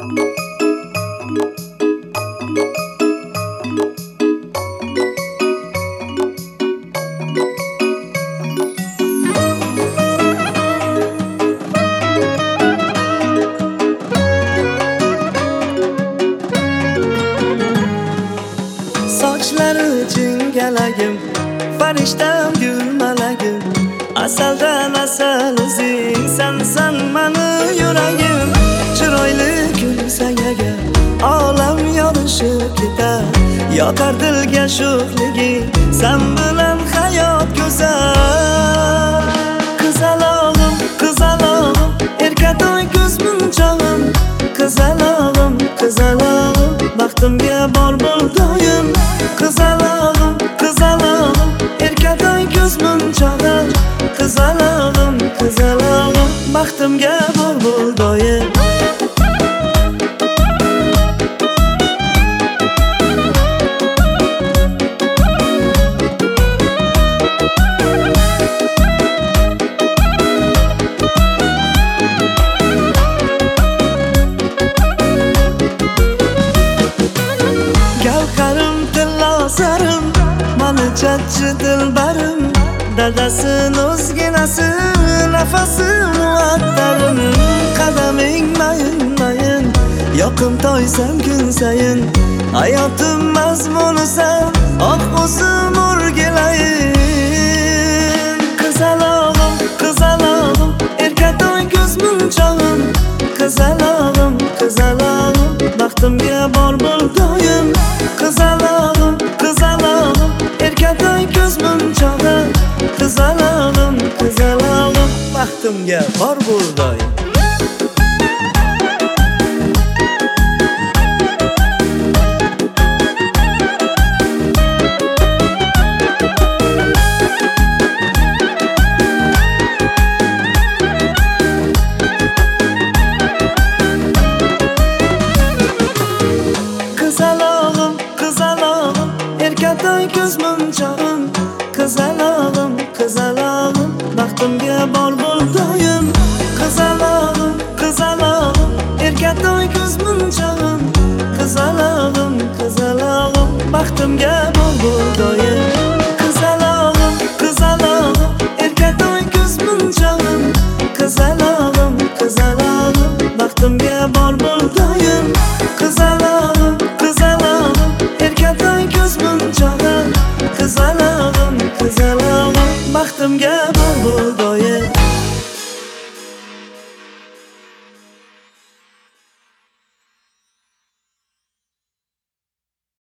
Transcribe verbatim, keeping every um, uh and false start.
Sochlari jingalagim, farishtam gul malagim, asaldan asal o'zing sensan mani yuragim. Chiroyli kulsagaga olam yorishib ketar, yotar dilga sho'xliging, sen bilan hayot go'zal. Qizalog'im, qizalog'im, erkatoy ko'z munchog'im, qizalog'im, qizalog'im, baxtimga bor bo'l doim. Qizalog'im, qizalog'im, erkatoy ko'z munchog'im, qizalog'im, qizalog'im, baxtimga bor bo'l doim. Gavharim tillasarim, mani jajji dilbarim, dadasin o'zginasi, nafasim muattarim. Qadaming mayin mayin, yoqimtoysan kun sayin, hayotim mazmunisan, oq o'zim o'rgilayin. Qizalog'im, qizalog'im, erkatoy ko'z munchog'im, qizalog'im, qizalog'im, baxtimga bor bo'l doim. Qizalog'im, qizalog'im, erkatoy ko'z munchog'im, qizalog'im, qizalog'im, baxtimga bor bo'l doim. Qizalog'im, qizalog'im, erkatoy ko'z munchog'im, qizalog'im, qizalog'im, baxtimga bor bo'l doim. Qizalog'im, qizalog'im, erkatoy ko'z munchog'im, qizalog'im, qizalog'im, baxtimga bor bo'l doim. Qizalog'im, qizalog'im, erkatoy ko'z munchog'im, qizalog'im, qizalog'im, baxtimga bor bo'l